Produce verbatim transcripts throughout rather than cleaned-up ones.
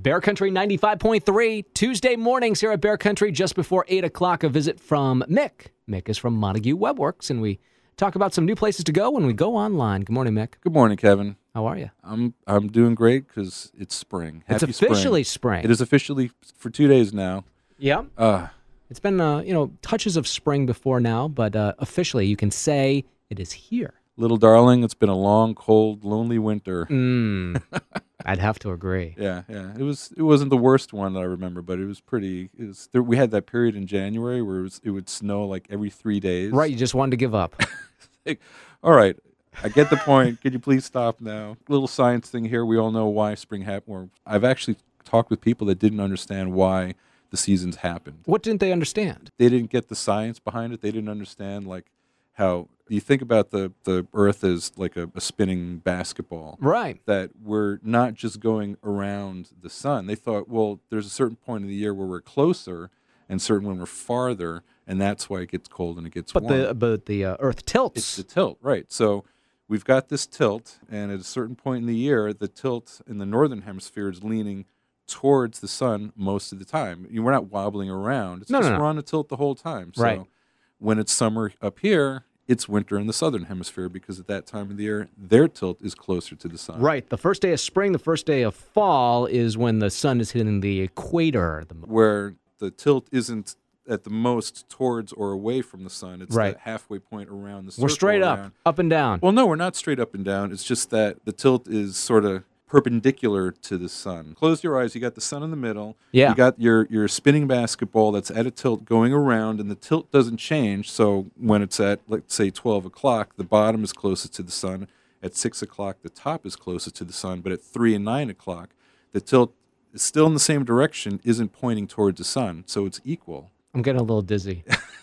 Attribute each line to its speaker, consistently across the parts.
Speaker 1: Bear Country ninety-five point three, Tuesday mornings here at Bear Country just before eight o'clock. A visit from Mick. Mick is from Montague Webworks, and we talk about some new places to go when we go online. Good morning, Mick.
Speaker 2: Good morning, Kevin.
Speaker 1: How are you?
Speaker 2: I'm I'm doing great because it's spring.
Speaker 1: It's
Speaker 2: Happy
Speaker 1: officially
Speaker 2: spring.
Speaker 1: spring.
Speaker 2: It is officially for two days now.
Speaker 1: Yeah.
Speaker 2: Uh,
Speaker 1: It's been, uh, you know, touches of spring before now, but uh, officially you can say it is here.
Speaker 2: little darling, it's been a long, cold, lonely winter.
Speaker 1: Mm, I'd have to agree.
Speaker 2: Yeah, yeah. It was. It wasn't the worst one that I remember, but it was pretty. It was, there, we had that period in January where it, was, it would snow like every three days.
Speaker 1: Right, you just wanted to give up.
Speaker 2: Like, all right, I get the point. Could you please stop now? Little science thing here. We all know why spring happened. Or I've actually talked with people that didn't understand why the seasons happened.
Speaker 1: What didn't they understand?
Speaker 2: They didn't get the science behind it. They didn't understand like how you think about the, the Earth as like a, a spinning basketball.
Speaker 1: Right.
Speaker 2: That we're not just going around the sun. They thought, well, there's a certain point in the year where we're closer and certain when we're farther, and that's why it gets cold and it gets
Speaker 1: But
Speaker 2: warm.
Speaker 1: the but the uh, Earth tilts.
Speaker 2: It's the tilt, right. So we've got this tilt, and at a certain point in the year, the tilt in the northern hemisphere is leaning towards the sun most of the time. You- We're not wobbling around. It's
Speaker 1: No,
Speaker 2: just
Speaker 1: no, no.
Speaker 2: we're on a tilt the whole time. So
Speaker 1: Right.
Speaker 2: when it's summer up here, it's winter in the southern hemisphere because at that time of the year, their tilt is closer to the sun.
Speaker 1: Right. The first day of spring, the first day of fall is when the sun is hitting the equator. The,
Speaker 2: Where the tilt isn't at the most towards or away from the sun. It's
Speaker 1: Right.
Speaker 2: that halfway point around the circle.
Speaker 1: we're straight
Speaker 2: around.
Speaker 1: up, up and down.
Speaker 2: Well, no, we're not straight up and down. It's just that the tilt is sort of perpendicular to the sun. Close your eyes. You got the sun in the middle.
Speaker 1: Yeah.
Speaker 2: You got your, your spinning basketball that's at a tilt going around, and the tilt doesn't change. So when it's at, let's say, twelve o'clock, the bottom is closest to the sun. At six o'clock, the top is closest to the sun. But at three and nine o'clock, the tilt is still in the same direction, isn't pointing towards the sun. So it's equal.
Speaker 1: I'm getting a little dizzy.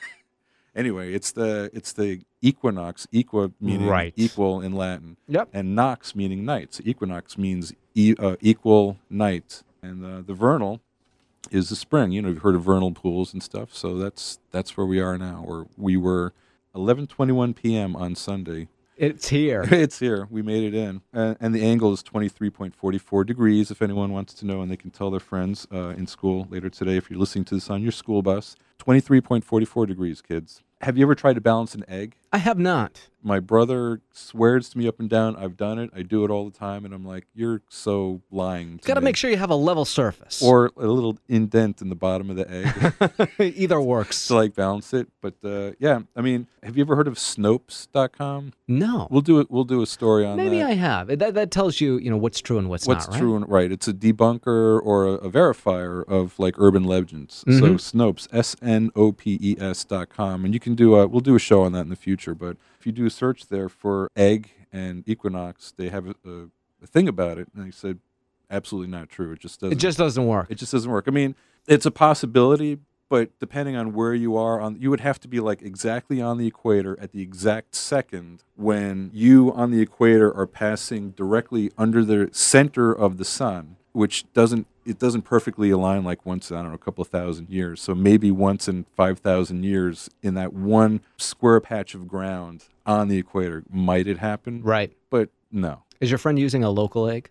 Speaker 2: Anyway, it's the it's the equinox, equa meaning
Speaker 1: Right.
Speaker 2: equal in Latin,
Speaker 1: Yep.
Speaker 2: and nox meaning night. So equinox means e- uh, equal night, and uh, the vernal is the spring. You know, you've heard of vernal pools and stuff. So that's that's where we are now. Or we were eleven twenty-one p.m. on Sunday.
Speaker 1: It's here.
Speaker 2: It's here. We made it in, uh, and the angle is twenty-three point four four degrees. If anyone wants to know, and they can tell their friends uh, in school later today, if you're listening to this on your school bus, twenty-three point four four degrees, kids. Have you ever tried to balance an egg?
Speaker 1: I have not.
Speaker 2: My brother swears to me up and down, I've done it. I do it all the time, and I'm like, you're so lying.
Speaker 1: Got to make sure you have a level surface.
Speaker 2: Or a little indent in the bottom of the egg
Speaker 1: Either works.
Speaker 2: to like balance it. But uh, yeah, I mean, have you ever heard of Snopes dot com?
Speaker 1: No.
Speaker 2: We'll do it. We'll do a story on
Speaker 1: Maybe
Speaker 2: that.
Speaker 1: I have. That that tells you, you know, what's true and what's,
Speaker 2: What's
Speaker 1: not, right?
Speaker 2: true and right. It's a debunker or a, a verifier of like urban legends. So
Speaker 1: Mhm.
Speaker 2: Snopes, S N O P E S dot com, and you can do a. We'll do a show on that in the future. But if you do a search there for egg and equinox, they have a, a, a thing about it, and they said absolutely not true. It just doesn't.
Speaker 1: It just doesn't work.
Speaker 2: It just doesn't work. I mean, it's a possibility, but depending on where you are on, you would have to be like exactly on the equator at the exact second when you on the equator are passing directly under the center of the sun, which doesn't it doesn't perfectly align like once, I don't know, a couple of thousand years. So maybe once in five thousand years in that one square patch of ground on the equator might it happen,
Speaker 1: Right.
Speaker 2: but no.
Speaker 1: Is your friend using a local egg?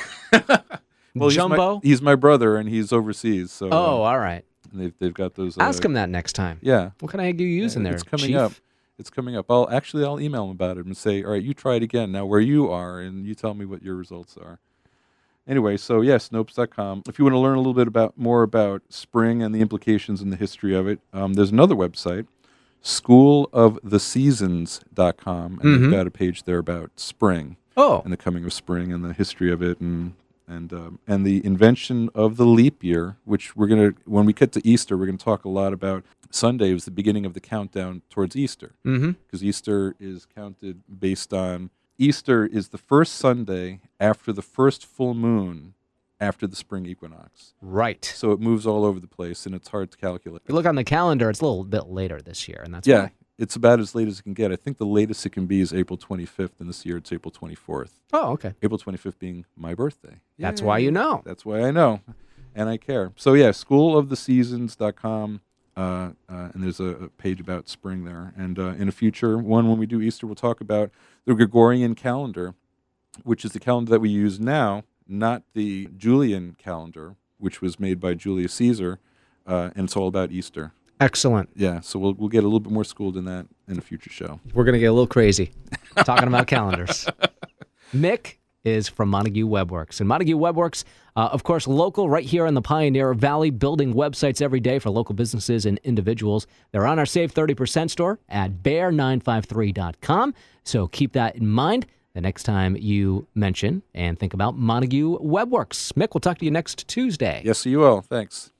Speaker 2: Well, he's
Speaker 1: Jumbo?
Speaker 2: my, he's my brother, and he's overseas. So
Speaker 1: Oh,
Speaker 2: uh,
Speaker 1: all right.
Speaker 2: they've they've got those.
Speaker 1: Ask
Speaker 2: uh,
Speaker 1: him that next time.
Speaker 2: Yeah,
Speaker 1: What kind of egg are you using
Speaker 2: Yeah,
Speaker 1: there?
Speaker 2: It's coming
Speaker 1: Chief?
Speaker 2: up. It's coming up. I'll actually I'll email him about it and say, all right, you try it again now where you are, and you tell me what your results are. Anyway, so yeah, Snopes dot com. If you want to learn a little bit about more about spring and the implications and the history of it, um, there's another website, school of the seasons dot com, and
Speaker 1: Mhm.
Speaker 2: they've got a page there about spring
Speaker 1: Oh,
Speaker 2: and the coming of spring and the history of it, and and um, and the invention of the leap year, which we're gonna when we get to Easter, we're gonna talk a lot about. Sunday was the beginning of the countdown towards Easter,
Speaker 1: mm-hmm.
Speaker 2: because Easter is counted based on Easter is the first Sunday after the first full moon after the spring equinox.
Speaker 1: Right.
Speaker 2: So it moves all over the place, and it's hard to calculate.
Speaker 1: If you look on the calendar, it's a little bit later this year, and that's
Speaker 2: Yeah,
Speaker 1: why.
Speaker 2: it's about as late as it can get. I think the latest it can be is April twenty-fifth, and this year it's April twenty-fourth.
Speaker 1: Oh, okay.
Speaker 2: April twenty-fifth being my birthday.
Speaker 1: That's
Speaker 2: Yay.
Speaker 1: why you know.
Speaker 2: That's why I know, and I care. So yeah, school of the seasons dot com, uh, uh, and there's a, a page about spring there. And uh, in a future one, when we do Easter, we'll talk about the Gregorian calendar, which is the calendar that we use now, not the Julian calendar. which was made by Julius Caesar, uh, and it's all about Easter.
Speaker 1: Excellent.
Speaker 2: Yeah, so we'll we'll get a little bit more schooled in that in a future show.
Speaker 1: We're going to get a little crazy talking about calendars. Mick is from Montague WebWorks. And Montague WebWorks, uh, of course, local right here in the Pioneer Valley, building websites every day for local businesses and individuals. They're on our Save thirty percent store at bear nine five three dot com. So keep that in mind the next time you mention and think about Montague WebWorks. Mick, we'll talk to you next Tuesday.
Speaker 2: Yes, you will. Thanks.